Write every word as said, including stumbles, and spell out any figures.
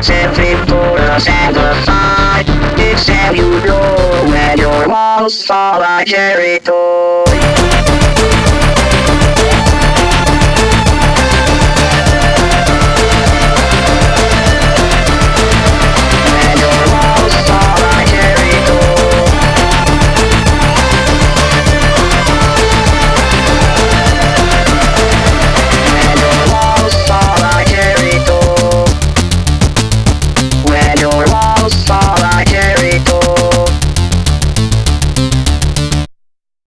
Every put us at the side. Except you know when your walls fall like Jericho.